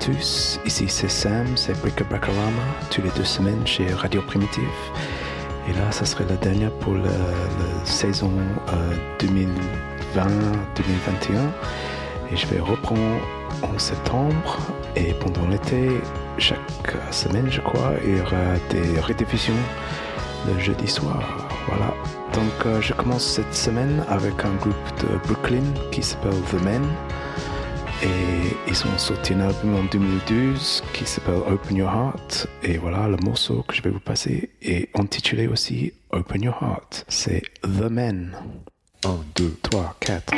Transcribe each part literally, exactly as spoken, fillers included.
tous, ici c'est Sam, c'est Brick Brackarama, tous les deux semaines chez Radio Primitive. Et là, ça serait la dernière pour la, la saison euh, deux mille vingt deux mille vingt et un. Et je vais reprendre en septembre. Et pendant l'été, chaque semaine, je crois, il y aura des rediffusions le jeudi soir. Voilà. Donc, euh, je commence cette semaine avec un groupe de Brooklyn qui s'appelle The Men. Et ils ont sorti un album en deux mille douze qui s'appelle Open Your Heart. Et voilà, le morceau que je vais vous passer est intitulé aussi Open Your Heart. C'est The Men. un, deux, trois, quatre.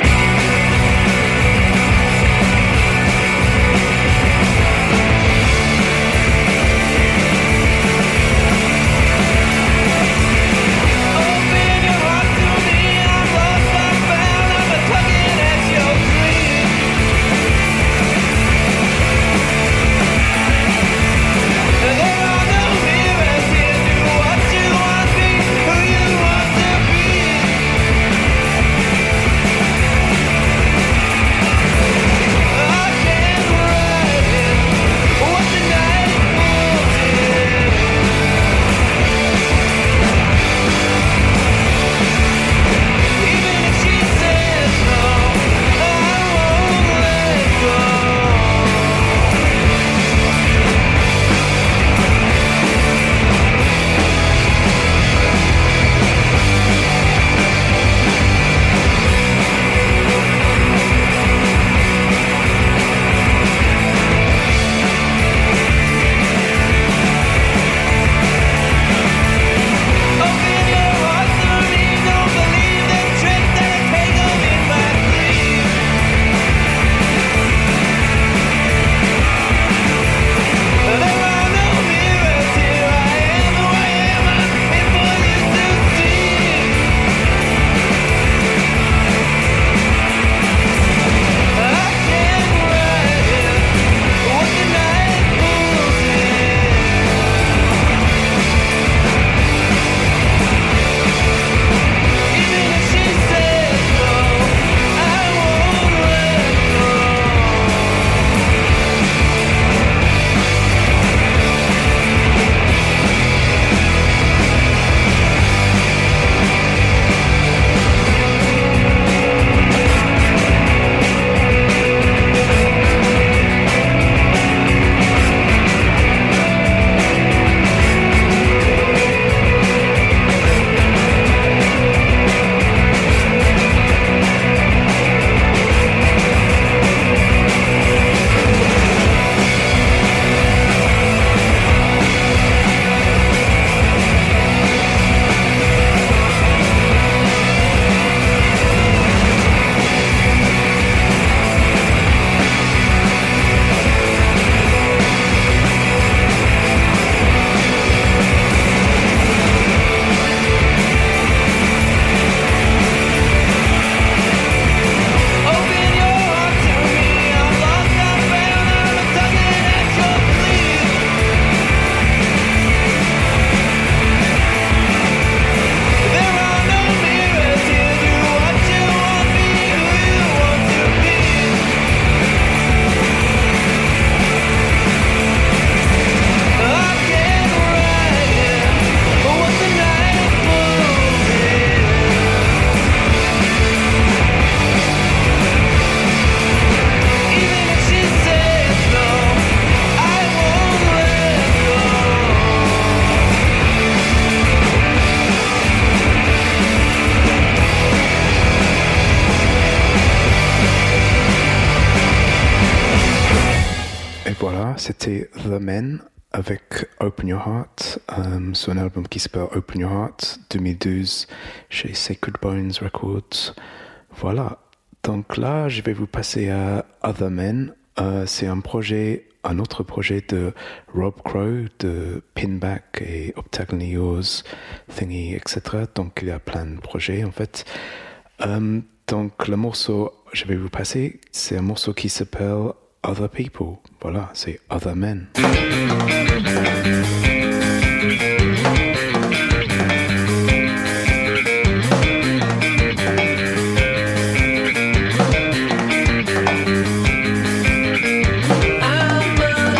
C'était The Men avec Open Your Heart, um, sur un album qui s'appelle Open Your Heart deux mille douze chez Sacred Bones Records. Voilà, donc là je vais vous passer à Other Men. Uh, c'est un projet, un autre projet de Rob Crow de Pinback et Octagonally Yours, Thingy, et cetera. Donc il y a plein de projets en fait. Um, donc le morceau que je vais vous passer, c'est un morceau qui s'appelle Other People. Voilà, c'est Other Men. I'm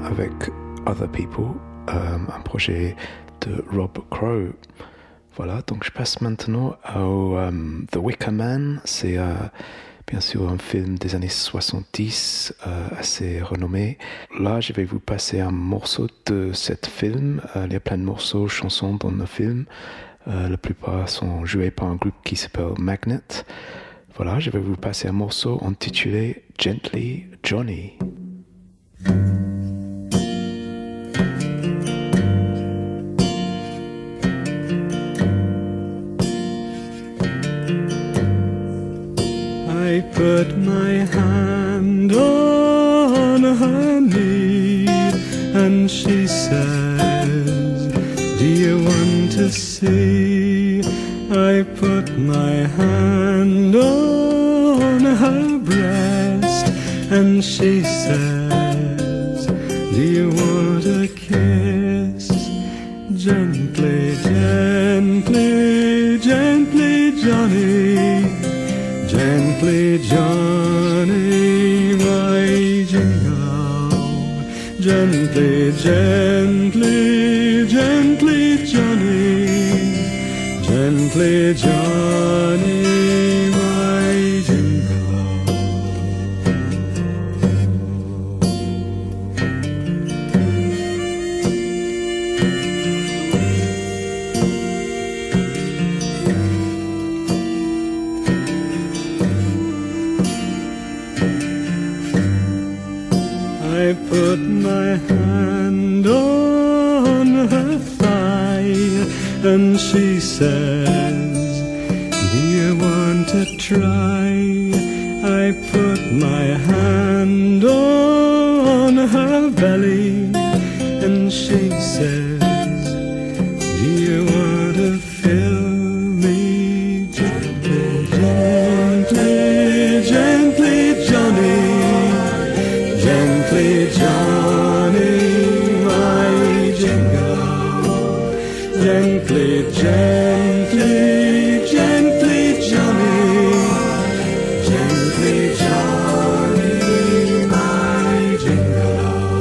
avec Other People, euh, un projet de Rob Crow. Voilà, donc je passe maintenant au um, The Wicker Man. C'est euh, bien sûr un film des années soixante-dix, euh, assez renommé. Là, je vais vous passer un morceau de ce film. Euh, il y a plein de morceaux, chansons dans le film. Euh, la plupart sont joués par un groupe qui s'appelle Magnet. Voilà, je vais vous passer un morceau intitulé Gently Johnny. I put my hand on her knee and she says, do you want to see? I put my hand on her breast and she says, do you want a kiss? Gently, gently, gently, Johnny, gently, Johnny, my jingle. Gently, gently, gently, Johnny, gently, Johnny, my jingle. I put my hand on her thigh and she says, do you want to try? I put my hand on her belly and she says, do you want to fill me? Gently, gently, gently, Johnny, gently, Johnny, my jingle. Gently, gently, gently, Johnny, gently, Johnny, my jingle.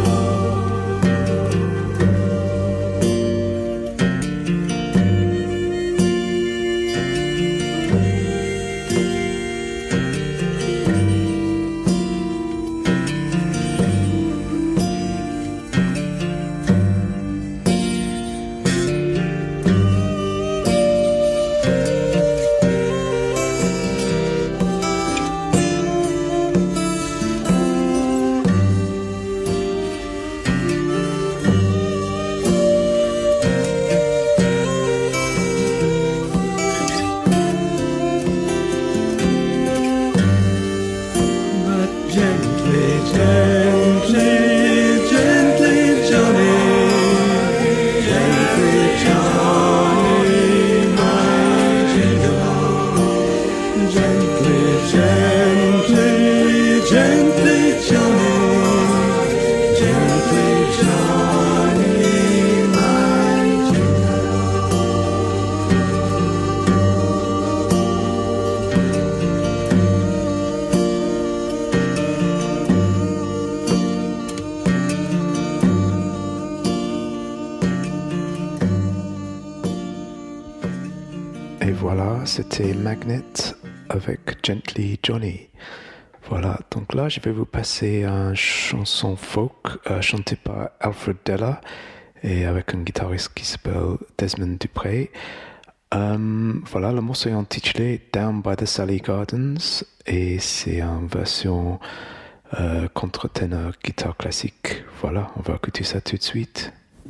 Et voilà, c'était Magnet avec Gently Johnny. Voilà, donc là je vais vous passer une chanson folk euh, chantée par Alfred Della et avec un guitariste qui s'appelle Desmond Dupré. Euh, voilà, le morceau est intitulé Down by the Sally Gardens et c'est une version euh, contre-ténor guitare classique. Voilà, on va écouter ça tout de suite.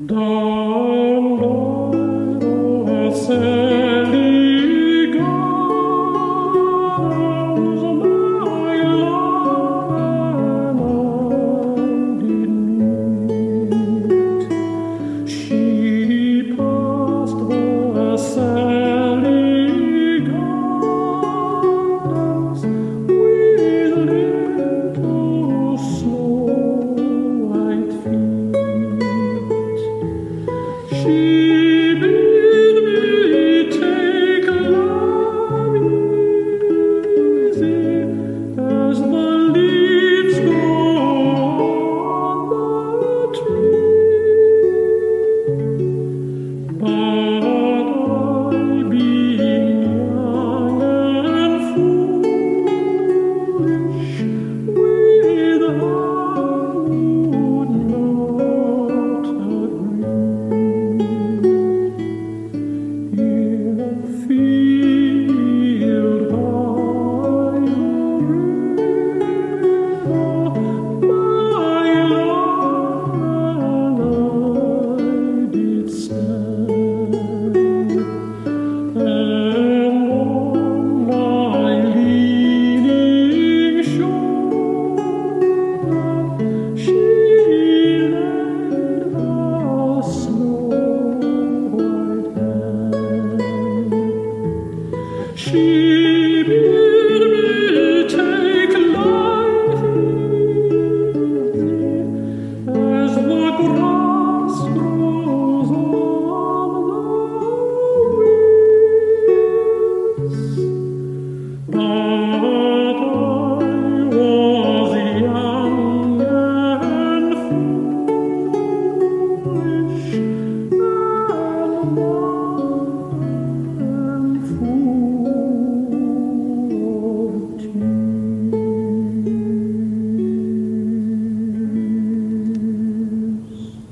Down by the Sally She bid me take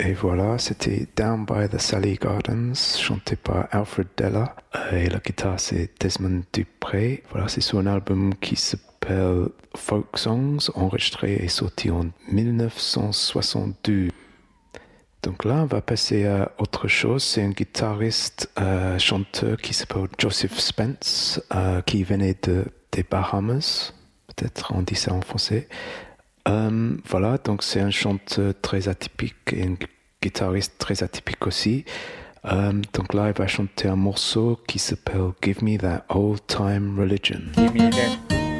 Et voilà, c'était Down by the Sally Gardens, chanté par Alfred Della. Et la guitare, c'est Desmond Dupré. Voilà, c'est sur un album qui s'appelle Folk Songs, enregistré et sorti en dix-neuf cent soixante-deux. Donc là, on va passer à autre chose. C'est un guitariste, euh, chanteur qui s'appelle Joseph Spence, euh, qui venait de, des Bahamas. Peut-être on dit ça en français. Euh, voilà, donc c'est un chanteur très atypique et un guitariste très atypique aussi. Euh, donc là, il va chanter un morceau qui s'appelle Give Me That Old Time Religion. Give me that.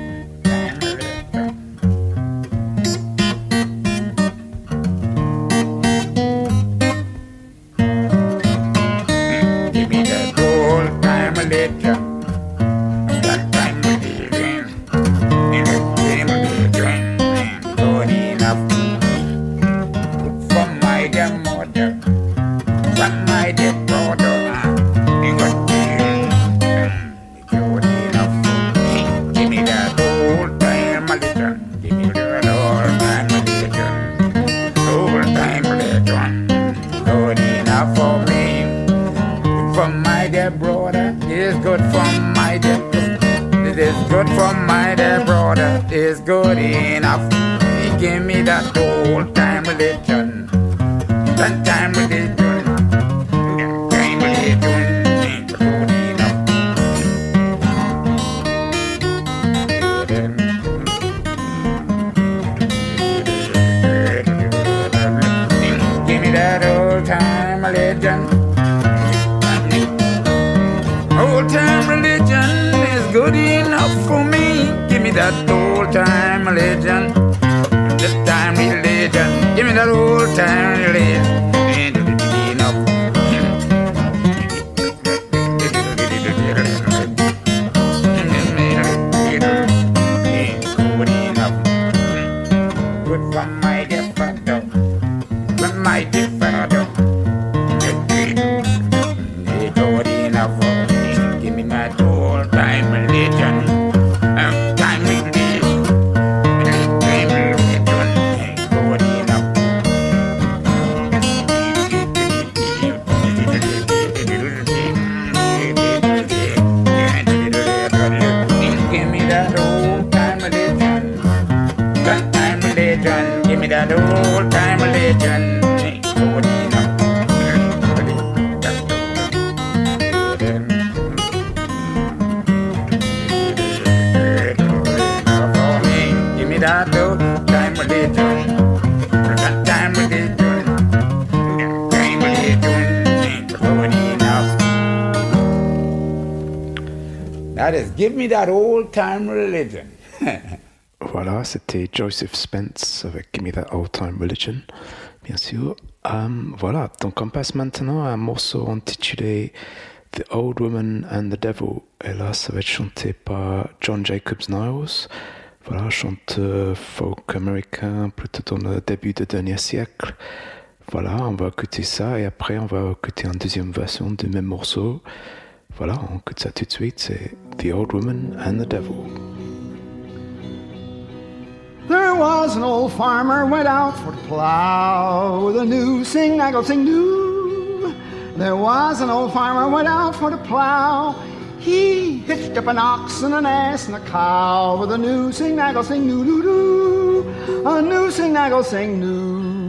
That is, give me that old-time religion. Voilà, c'était Joseph Spence avec Give Me That Old-Time Religion, bien sûr. Um, voilà, donc on passe maintenant à un morceau intitulé The Old Woman and the Devil. Et là, ça va être chanté par John Jacobs Niles. Voilà, chanteur folk américain, plutôt dans le début du dernier siècle. Voilà, on va écouter ça et après on va écouter une deuxième version du même morceau. Voilà, on écoute ça tout de suite, c'est The Old Woman and the Devil. There was an old farmer went out for to plow with a new sing naggle sing new. There was an old farmer went out for to plow. He hitched up an ox and an ass and a cow with a new sing naggle sing new doo doo. A new sing naggle sing new.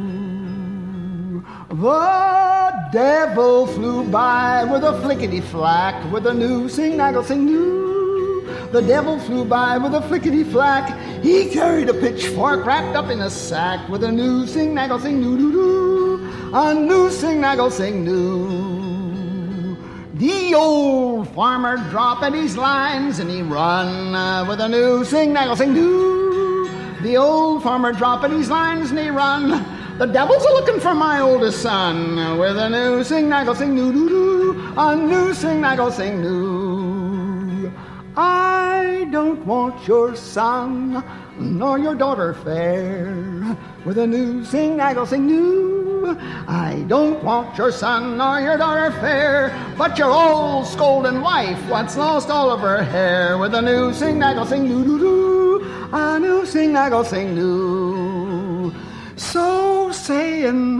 The devil flew by with a flickety flack with a new sing naggle sing new. The devil flew by with a flickety flack. He carried a pitchfork wrapped up in a sack with a new sing naggle sing new doo doo. A new sing naggle sing new. The old farmer drop at his lines and he run uh, with a new sing naggle sing new. The old farmer drop at his lines and he run. The devil's a looking for my oldest son with a new sing naggle sing new doo doo. A new sing naggle sing new. I don't want your son nor your daughter fair with a new sing naggle sing new. I don't want your son nor your daughter fair, but your old scolding wife what's lost all of her hair with a new sing naggle sing new doo doo. A new sing naggle sing new. So saying,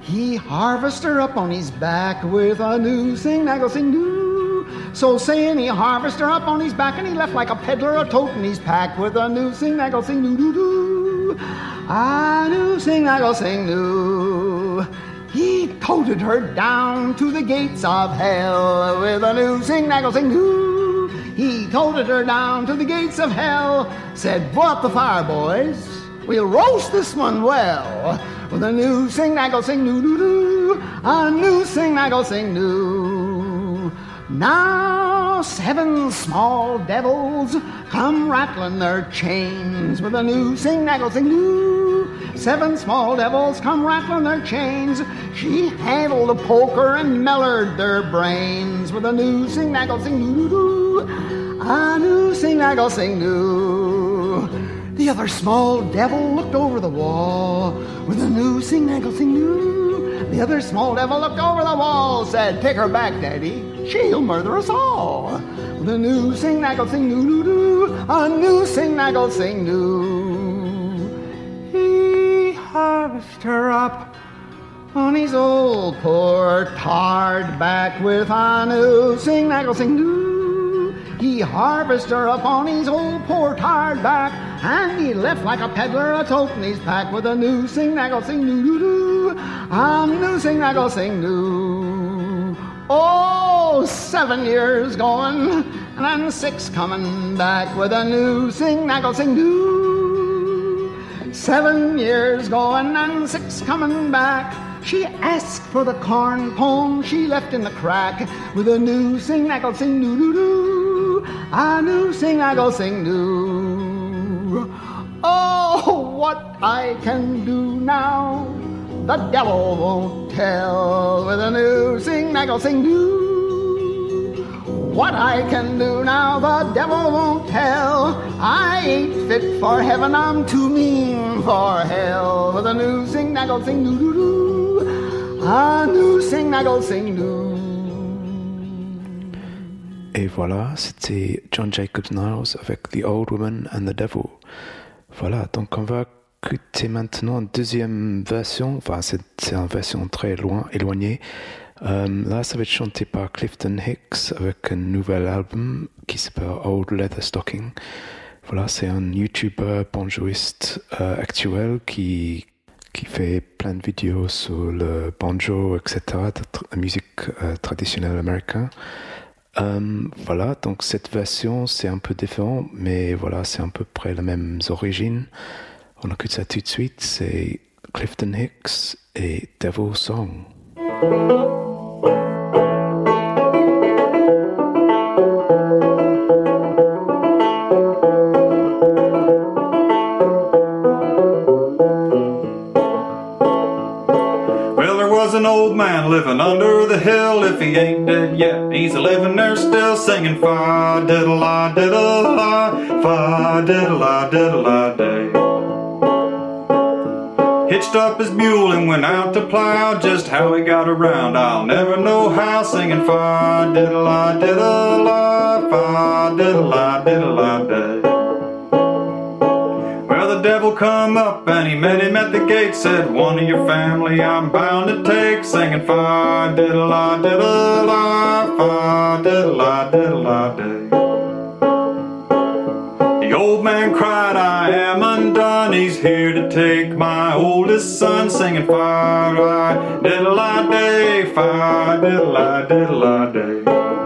He harvested her up on his back with a new sing-naggle sing-doo. So saying he harvested her up on his back, and he left like a peddler a toting his pack with a new sing-naggle sing-doo-doo-doo. A new sing-naggle sing-doo. He toted her down to the gates of hell with a new sing-naggle sing-doo. He toted her down to the gates of hell, said, blow up the fire, boys. We'll roast this one well with a new sing-naggle sing-doo-doo-doo. A new sing-naggle sing-doo. Now seven small devils come rattling their chains with a new sing-naggle sing-doo. Seven small devils come rattling their chains. She handled the poker and mellered their brains with a new sing-naggle sing-doo-doo-doo. A new sing-naggle sing-doo. The other small devil looked over the wall with a new sing-naggle sing-doo. The other small devil looked over the wall, said, take her back, Daddy. She'll murder us all. With a new sing-naggle sing-doo-doo-doo. A new sing-naggle sing-doo. He harvested her up on his old poor tarred back with a new sing-naggle sing-doo. He harvested her up on his old poor tarred back, and he left like a peddler a toting his pack with a new sing-naggle sing-doo-doo-doo. A new sing-naggle sing-doo. Oh, seven years going, and then six coming back with a new sing-naggle sing-doo. Seven years going and six coming back. She asked for the corn pone she left in the crack with a new sing-naggle sing-doo-doo-doo. A new sing-naggle sing-doo. Oh, what I can do now, the devil won't tell with a new sing-naggle sing-doo. What I can do now, the devil won't tell. I ain't fit for heaven, I'm too mean for hell with a new sing-naggle sing-doo-doo-doo. A new sing-naggle sing-doo. Et voilà, c'était John Jacob Niles avec The Old Woman and the Devil. Voilà, donc on va écouter maintenant une deuxième version. Enfin, c'est, c'est une version très loin, éloignée. Euh, là, ça va être chanté par Clifton Hicks avec un nouvel album qui s'appelle Old Leather Stocking. Voilà, c'est un YouTuber banjoiste euh, actuel qui, qui fait plein de vidéos sur le banjo, et cetera, de la musique euh, traditionnelle américaine. Um, voilà, donc cette version c'est un peu différent, mais voilà, c'est à peu près les mêmes origines. On écoute ça tout de suite, c'est Clifton Hicks et Devil Song. An old man living under the hill. If he ain't dead yet, he's a living there still, singing fa diddle la diddle la, fa diddle la diddle la day. Hitched up his mule and went out to plow. Just how he got around I'll never know how, singing fa diddle la diddle la, fa diddle la diddle la day. The devil come up and he met him at the gate, said, one of your family I'm bound to take, singing fa diddle la diddle la, fa diddle la diddle la day. The old man cried, I am undone, he's here to take my oldest son, singing fa diddle la day, fa diddle la diddle la day.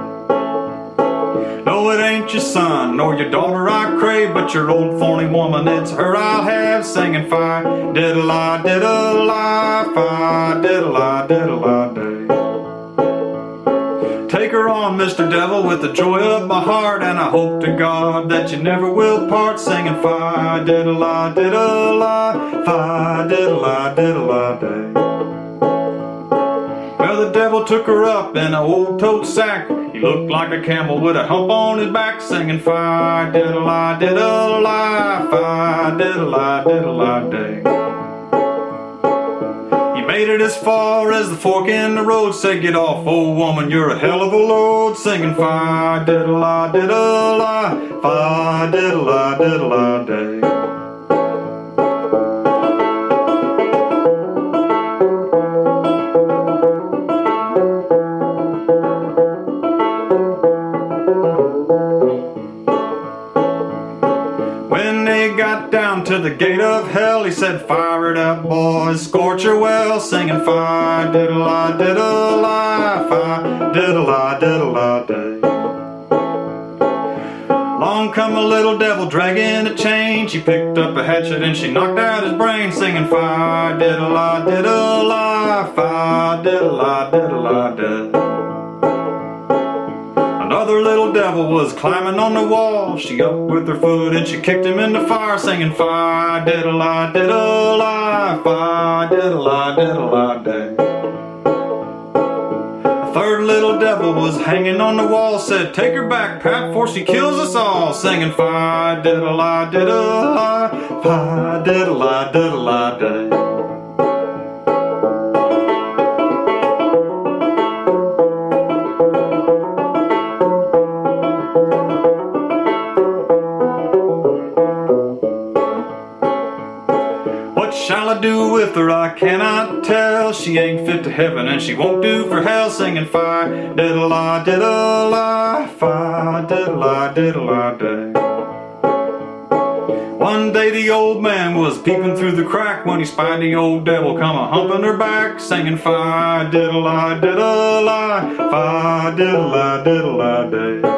No, it ain't your son nor your daughter I crave, but your old thorny woman, it's her I'll have, singing fi diddle la diddle la, fi diddle la diddle la day. Take her on, Mister Devil, with the joy of my heart, and I hope to God that you never will part, singing fi diddle la diddle la, fi diddle la diddle la day. Well, the devil took her up in an old tote sack. He looked like a camel with a hump on his back, singing fi diddle la diddle la, fi diddle la diddle la day. He made it as far as the fork in the road, said, get off, old woman, you're a hell of a load, singing fi diddle la diddle la, fi diddle la diddle la day. gate of hell. He said, fire it up, boys, scorch her well, singing fi diddle I diddle I, fi diddle I diddle I day. Along come a little devil dragging a chain. She picked up a hatchet and she knocked out his brain, singing fi diddle I diddle I, fi diddle I diddle I day. Another little devil was climbing on the wall. She up with her foot and she kicked him in the fire, singing fi diddle I diddle I, fi diddle I diddle I day. A third little devil was hanging on the wall, said take her back, Pat, before she kills us all, singing fi diddle I diddle I, fi diddle I diddle I day. What shall I do with her? I cannot tell. She ain't fit to heaven and she won't do for hell, singing fi diddle I diddle I, fi diddle I diddle I day. One day the old man was peeping through the crack when he spied the old devil come a humping her back, singing fi diddle I diddle I, fi diddle I diddle I day.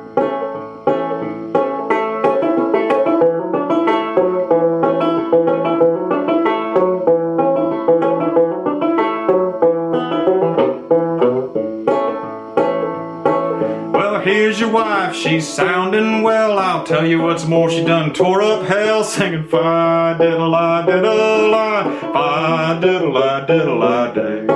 Here's your wife, she's sounding well. I'll tell you what's more, she done tore up hell, singing fi diddle I diddle I, fi diddle I diddle I day.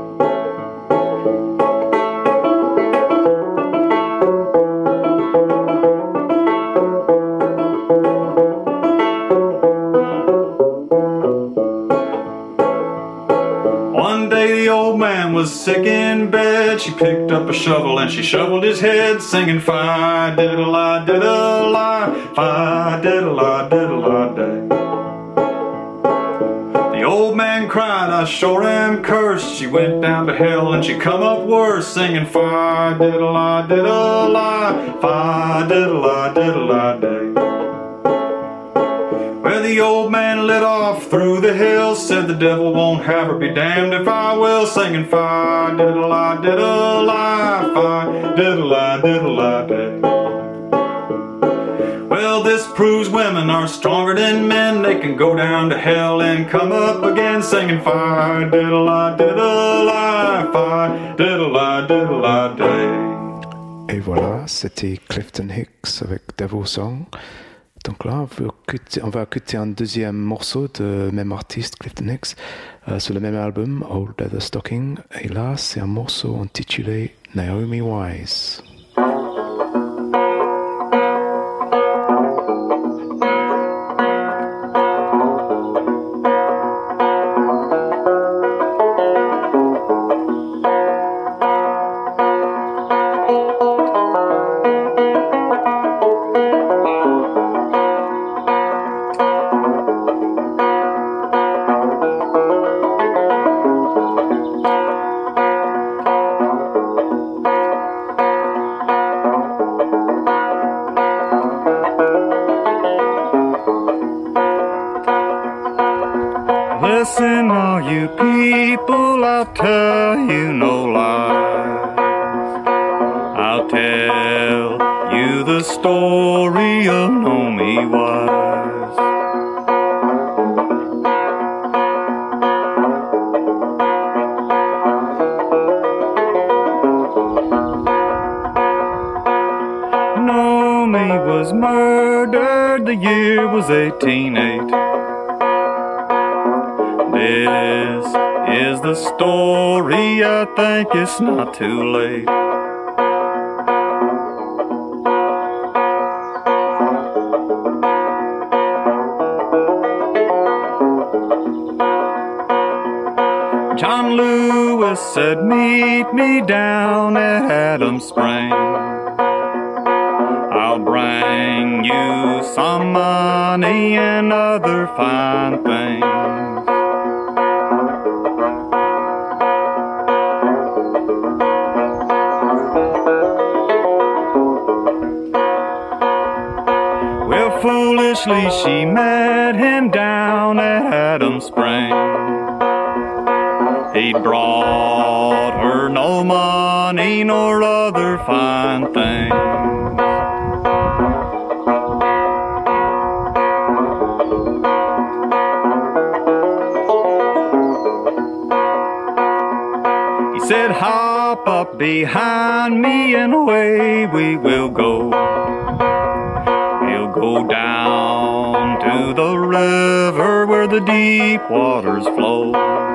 One day the old man was sick in bed. She picked up a shovel and she shoveled his head, singing fi diddle I diddle I, fi diddle I diddle I day. The old man cried, I sure am cursed. She went down to hell and she come up worse, singing fi diddle I diddle I, fi diddle I diddle I day. Well, the old man lit off through the hills, said the devil won't have her, be damned if I will, singing fi diddle I diddle I, fi diddle I diddle I day. Well, this proves women are stronger than men. They can go down to hell and come up again, singing fi diddle I diddle I, fi diddle I diddle I day. Et voilà, c'était Clifton Hicks avec Devil Song. Donc là, on va, écouter, on va écouter un deuxième morceau de même artiste, Clifton Hicks, euh, sur le même album, Old Leather Stocking. Et là, c'est un morceau intitulé Naomi Wise. Listen, all you people, I'll tell you no lies. I'll tell you the story of Naomi Wise. Naomi was murdered, the year was eighteen oh eight. This is the story, I think it's not too late. John Lewis said, meet me down at Adams Spring. I'll bring you some money and other fine things. Eventually she met him down at Adams Spring. He'd brought her no money nor other fine things. He said, hop up behind me and away we will go. We'll go down to the river where the deep waters flow.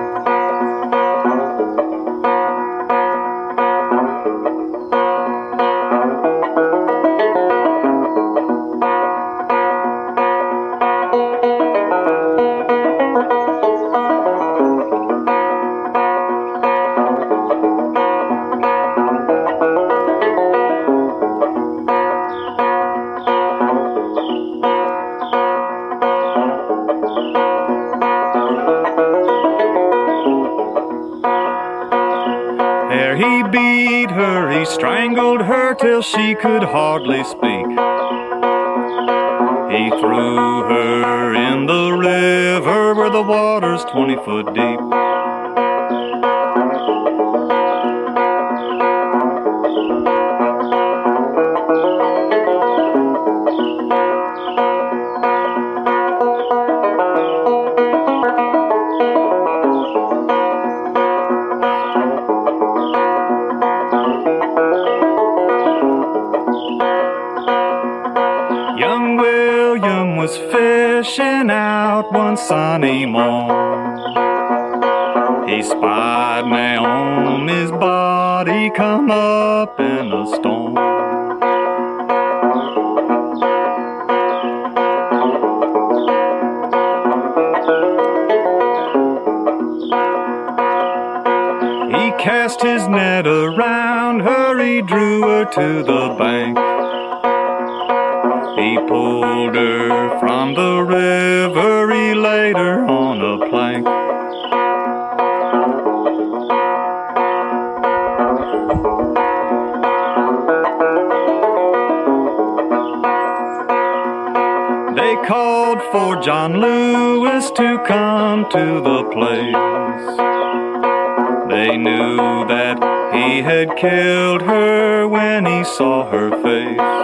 Strangled her till she could hardly speak. He threw her in the river where the water's twenty foot deep. Fishing out one sunny morn, he spied Naomi's body come up in a storm. He cast his net around her, he drew her to the bank. He pulled her from the river, he laid her on a plank. They called for John Lewis to come to the place. They knew that he had killed her when he saw her face.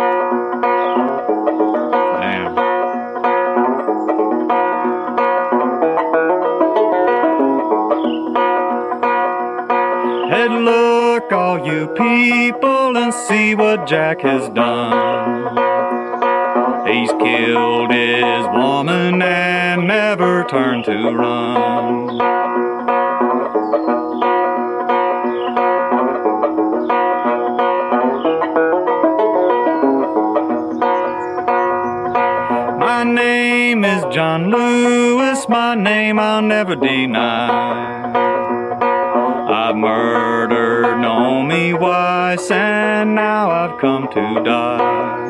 Look, all you people, and see what Jack has done. He's killed his woman and never turned to run. My name is John Lewis, my name I'll never deny. I've murdered Naomi Weiss, and now I've come to die.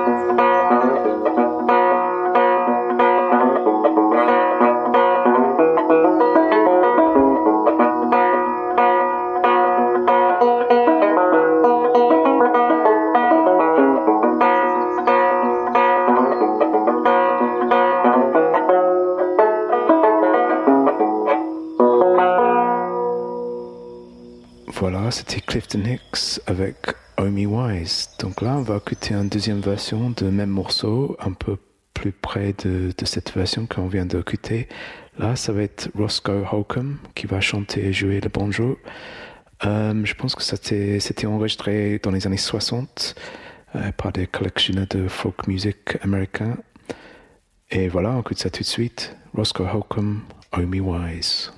Voilà, c'était Clifton Hicks avec Naomi Weiss. Donc là, on va écouter une deuxième version de même morceau, un peu plus près de, de cette version qu'on vient d'écouter. Là, ça va être Roscoe Holcomb qui va chanter et jouer le banjo. Euh, je pense que c'était, c'était enregistré dans les années soixante euh, par des collectionneurs de folk music américains. Et voilà, on écoute ça tout de suite. Roscoe Holcomb, Naomi Weiss.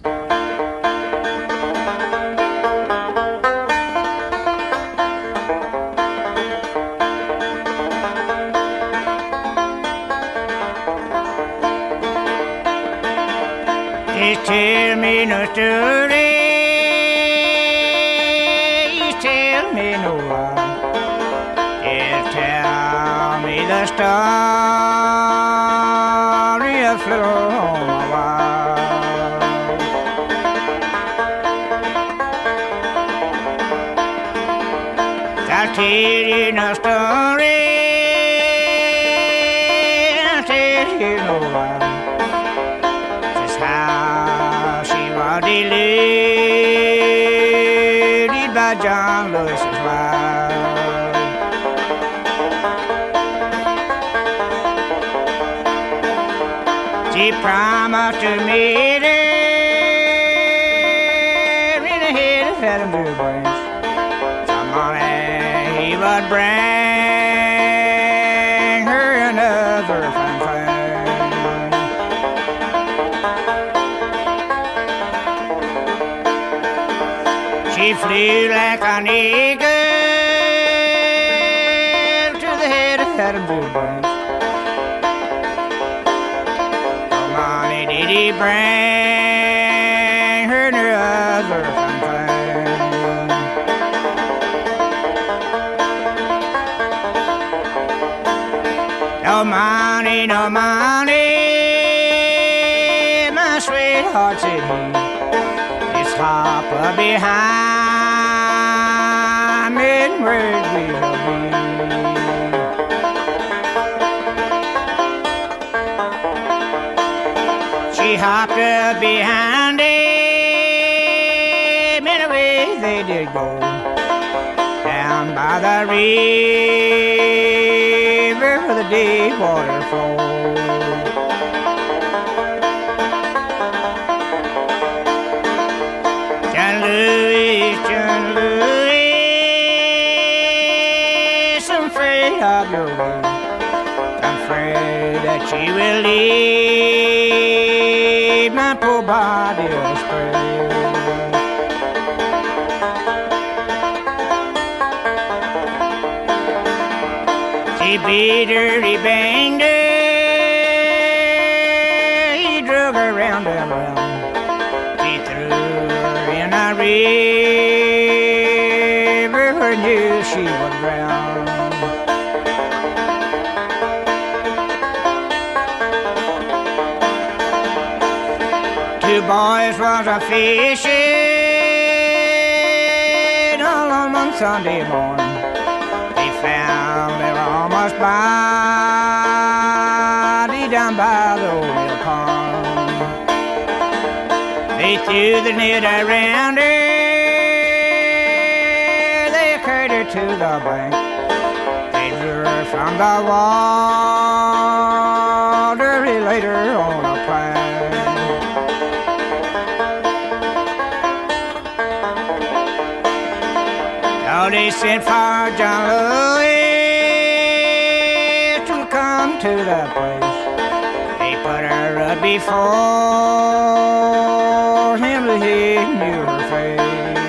Tell me no story, tell me no one. Just tell me the story of little home of ours. I'll tell you no story, but John Lewis's wife. She promised to meet her in the head of Adam Dubranch. Some money he would bring her another fine thing. She flew like an eagle to the head of Adam Dubranch. Did he bring her no other fine thing? No money, no money, my sweetheart, said he. Just hop up behind me and where we'll be. She hopped up behind him, and away they did go, down by the river where the deep water flowed. John Lewis, John Lewis, I'm afraid of your way. I'm afraid that she will leave my poor body astray. He beat her, he banged her, he drug her round and round. He threw her in a river where knew she would drown. Two boys was a fishing all on one Sunday morning. They found their almost body down by the old mill pond. They threw the net around her, they carried her to the bank. They drew her from the water, they laid her on a plank. They sent for John Lewis to come to the place. They put her up before him that he knew her face.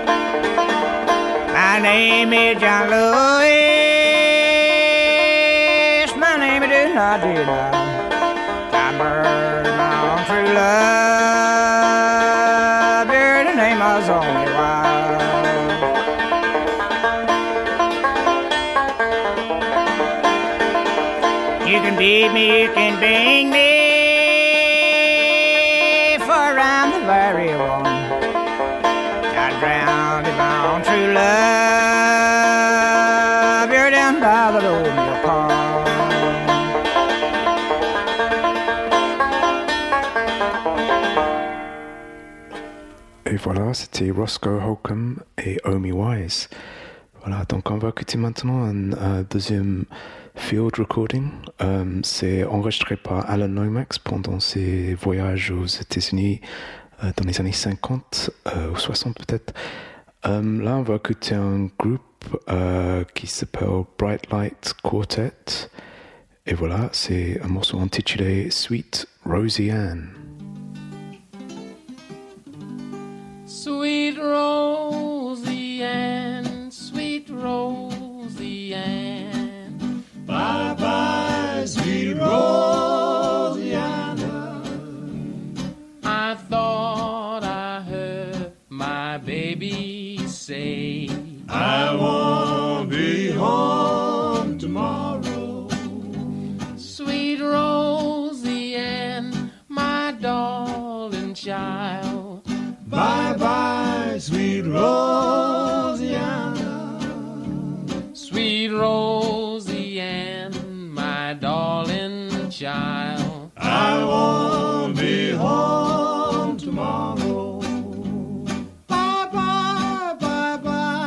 My name is John Lewis, my name is not deny. I burned my own true love, you're the name I was only wild. You can beat me, you can bang me, for I'm the very one. I drowned in my own true love, you're down by the old mill pond. Et voilà, c'était Roscoe Holcomb et Omi Wise. Voilà, donc on va écouter maintenant un, un deuxième field recording. Um, c'est enregistré par Alan Lomax pendant ses voyages aux États-Unis euh, dans les années cinquante euh, ou soixante peut-être. Um, là, on va écouter un groupe euh, qui s'appelle Bright Light Quartet. Et voilà, c'est un morceau intitulé Sweet Rosie Ann. Sweet Rosie Ann, sweet Rosie Ann, Bye bye, sweet Rosianna. I thought I heard my baby say, I won't be home tomorrow. Sweet Rosie Ann, my darling child. Bye bye, sweet Rosianna. Sweet Rosie Ann, my darling child. I won't be home tomorrow. Bye bye, bye bye.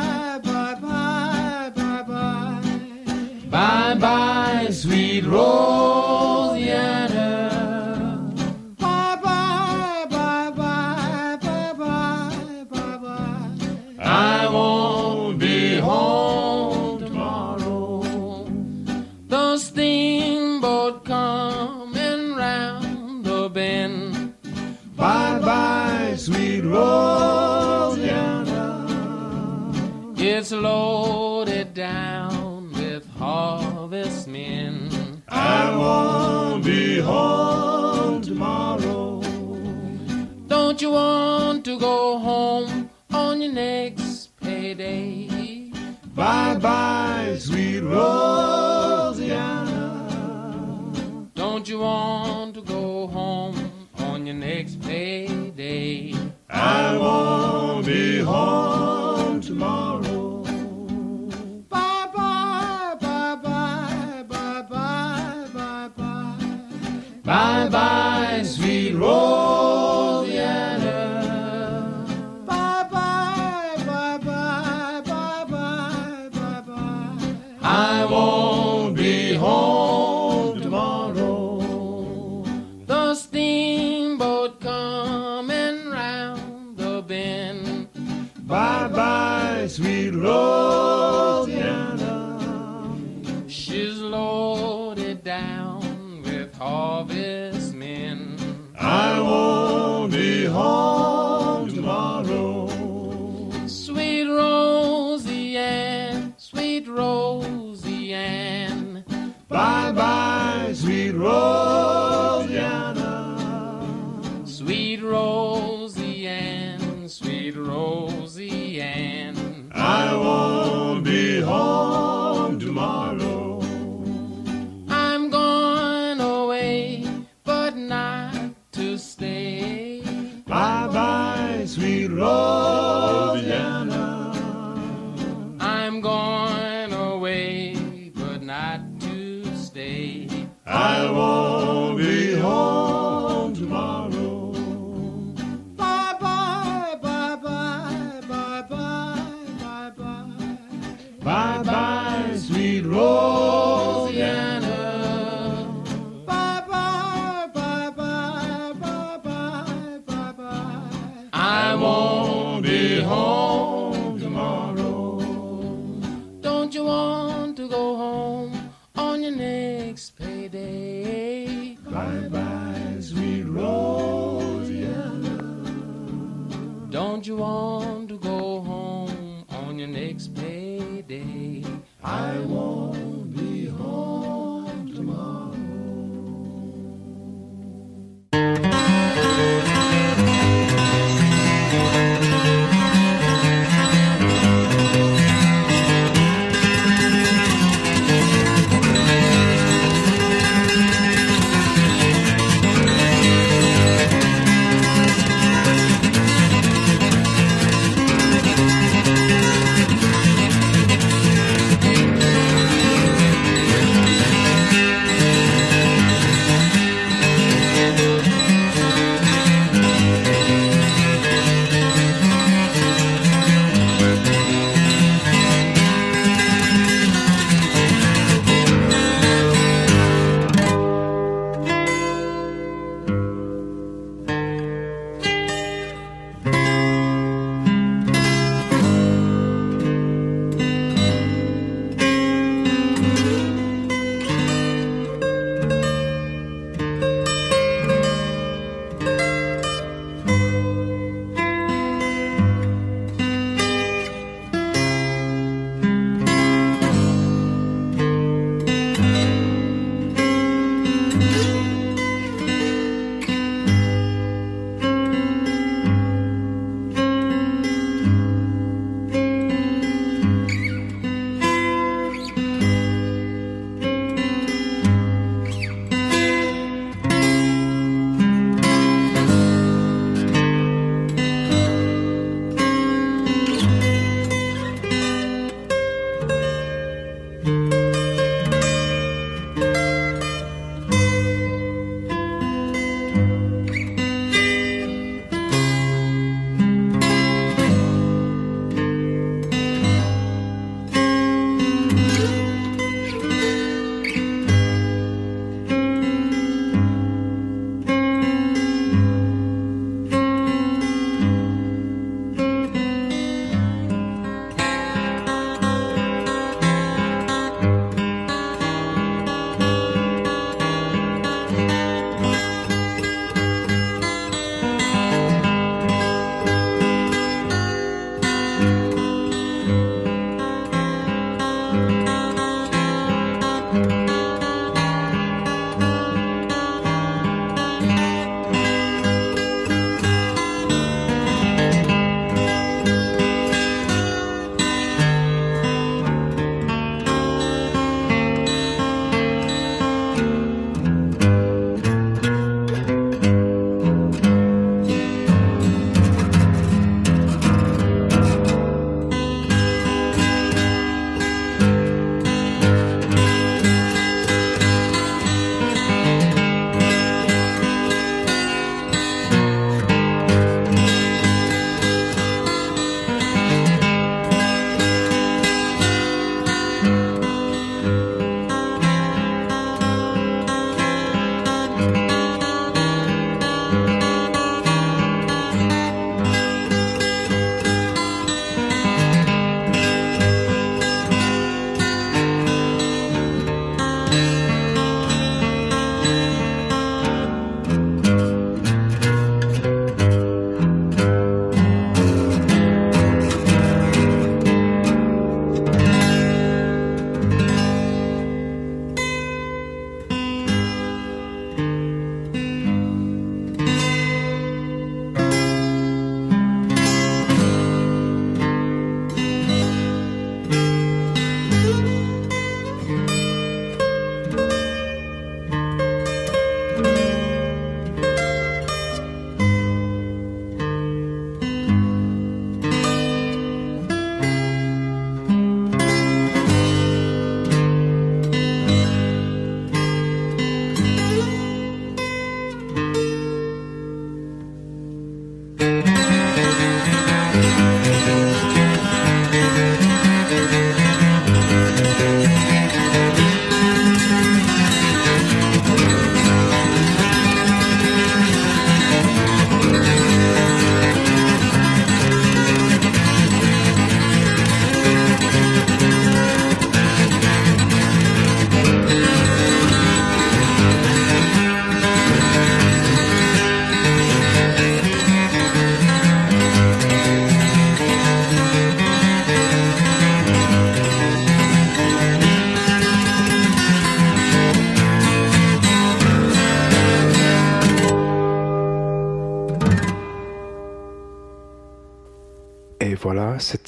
sweet Rosianna. Bye bye, bye bye, bye bye, bye bye. I won't be home tomorrow. The steamboat coming round the bend. Bye bye, sweet Rosianna. It's loaded down with harvest men. I won't be home tomorrow. Don't you want to go home on your next payday? Bye bye, sweet Rosianna. Don't you want to go home on your next payday? I won't be home tomorrow. Bye bye, bye bye, bye bye, bye bye. Bye bye, sweet Rosianna. Bye bye, bye bye, bye bye, bye bye. I won't be home tomorrow. The steamboat coming round the bend. Bye bye, sweet Rosianna. She's loaded down with harvest men. I won't be home tomorrow. Sweet Rosie-Ann, sweet Rosie-Ann. Bye bye, sweet Rosianna. Sweet Rosie-Ann, sweet Rosie-Ann. I won't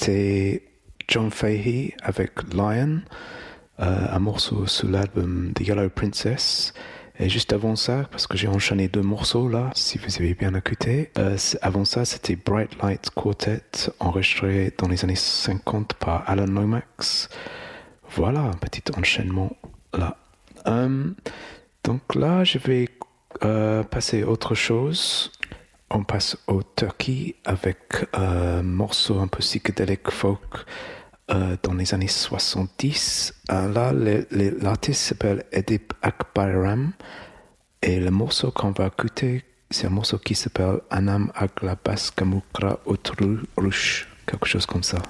c'était John Fahey avec Lion, euh, un morceau sous l'album The Yellow Princess. Et juste avant ça, parce que j'ai enchaîné deux morceaux là, si vous avez bien écouté, euh, avant ça c'était Bright Light Quartet, enregistré dans les années cinquante par Alan Lomax. Voilà, un petit enchaînement là. Euh, donc là, je vais euh, passer à autre chose. On passe au Turkey avec un morceau un peu psychédélique folk euh, dans les années soixante-dix. Euh, là, le, le, l'artiste s'appelle Edip Akbayram et le morceau qu'on va écouter, c'est un morceau qui s'appelle Anam Aglabas Kamukra Otrurush, quelque chose comme ça.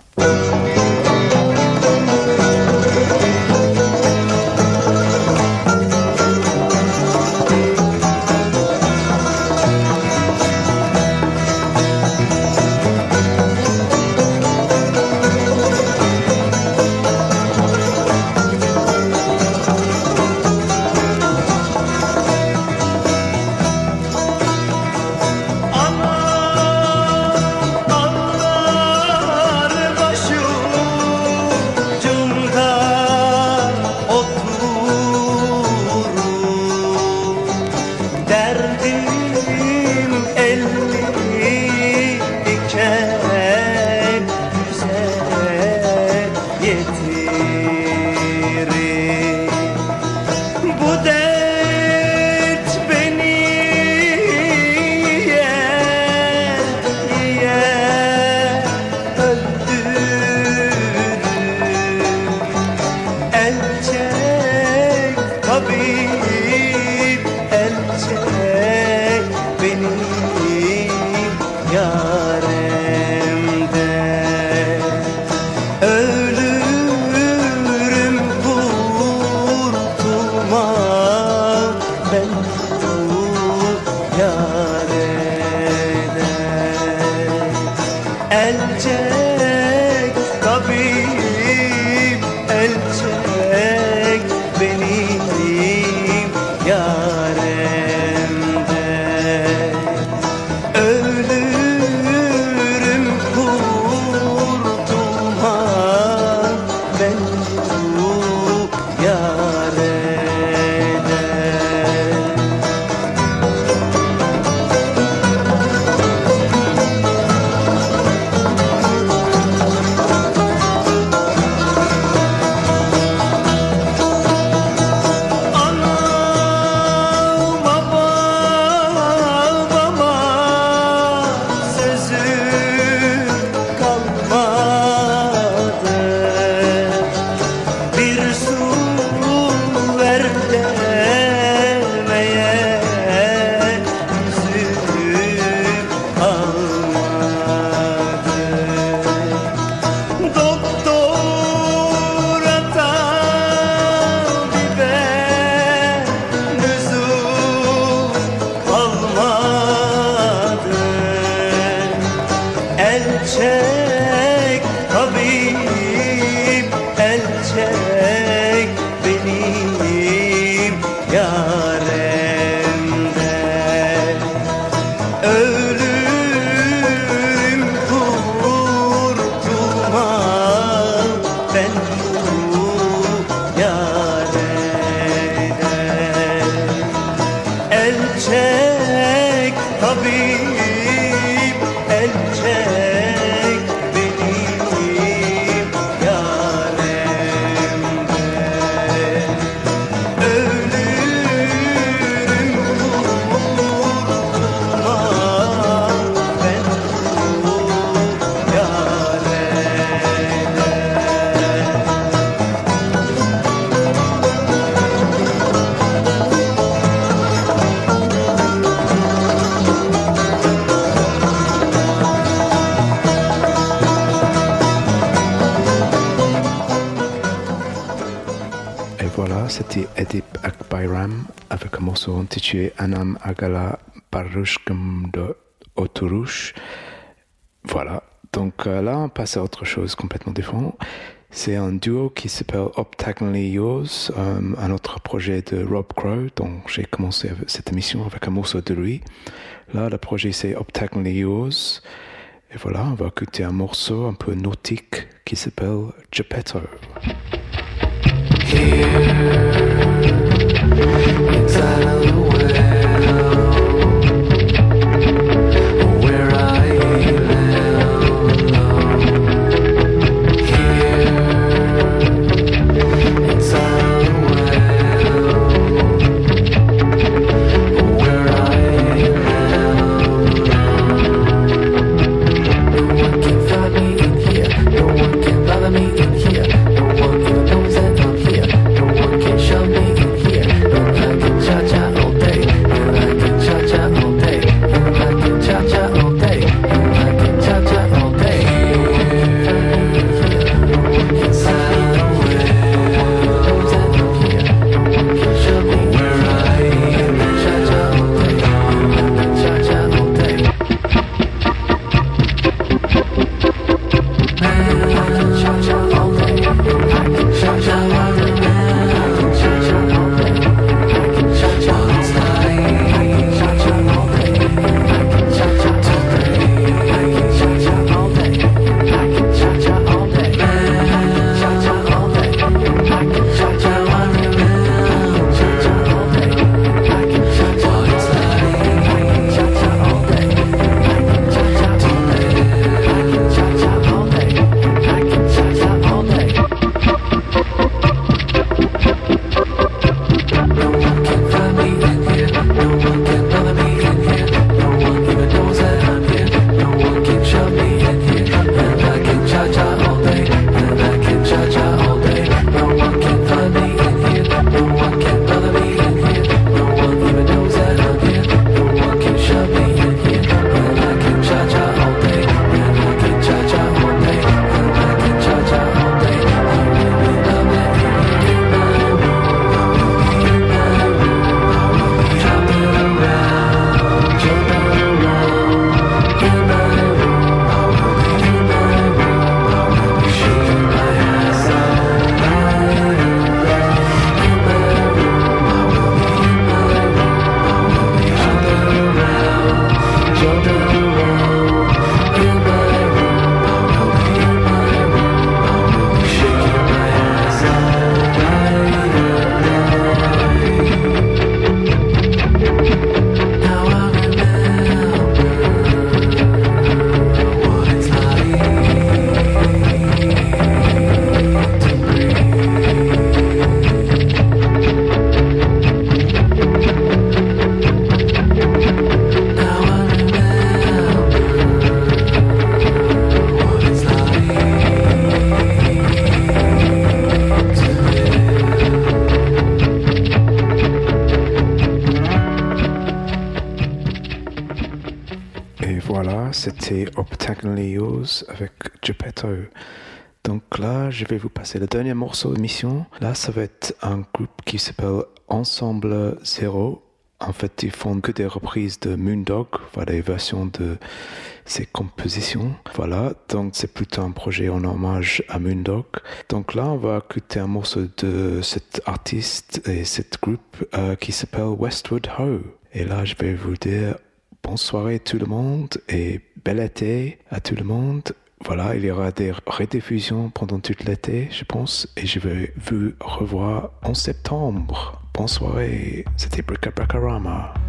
C'était Edip Akbayram avec un morceau intitulé Anam Agala Barushkum de Oturush. Voilà, donc euh, là on passe à autre chose complètement différent. C'est un duo qui s'appelle Optically Yours, euh, un autre projet de Rob Crow, dont j'ai commencé cette émission avec un morceau de lui. Là, le projet c'est Optically Yours. Et voilà, on va écouter un morceau un peu nautique qui s'appelle Geppetto. Here, inside of the well, where I live alone. Here, inside of the well, where I live alone. No one can find me in here, no one can bother me in here, no one even knows that I'm here, no one can shove me in here, and I can cha-cha all day, and I can cha-cha all day, and I can cha-cha all day, and I can cha-cha all day. No one can sign away, no one knows that I'm here, no one can shove me where I am, cha-cha all day, and I can cha-cha all day. Man, I can cha-cha all day, I can cha-cha all day, I can cha-cha all day, I can cha-cha all day, I can cha-cha all day, I can cha-cha all day, I can cha-cha all day, I can cha-cha all day, man, I can cha-cha all day, I can cha-cha all day, cha-cha all day, I can cha-cha all day, I can cha-cha all day, I can cha-cha all day, I can cha-cha all day, I can cha-cha all day. No one can find me in here, no one can bother me in here, no one even knows that I'm here, no one can shove me in here, and I can cha-cha all day, and I can cha-cha all day, no one can find me in here, no one can bother me in here, no one even knows that I'm here, no one can shove me in here, and I can cha-cha all day, and I can cha-cha all day, and I can cha-cha all day. I really love it in my room, in my room, jumping around, jumping around, in my room, in my room, shaking my ass all night. In my room, in my room, jumping around, jumping around, in my room, in my room, shaking my ass all night. Now I remember what it's like to breathe. Now I remember what it's like to live. Et voilà, c'était Octagonally Yours avec Geppetto. Donc là, je vais vous passer le dernier morceau de l'émission. Là, ça va être un groupe qui s'appelle Ensemble Zéro. En fait, ils font que des reprises de Moondog, voilà, des versions de ses compositions. Voilà, donc c'est plutôt un projet en hommage à Moondog. Donc là, on va écouter un morceau de cet artiste et cet groupe euh, qui s'appelle Westward Ho. Et là, je vais vous dire bonne soirée tout le monde et bel été à tout le monde. Voilà, il y aura des rediffusions pendant tout l'été, je pense, et je vais vous revoir en septembre. Bonne soirée, c'était Bricka Brackarama.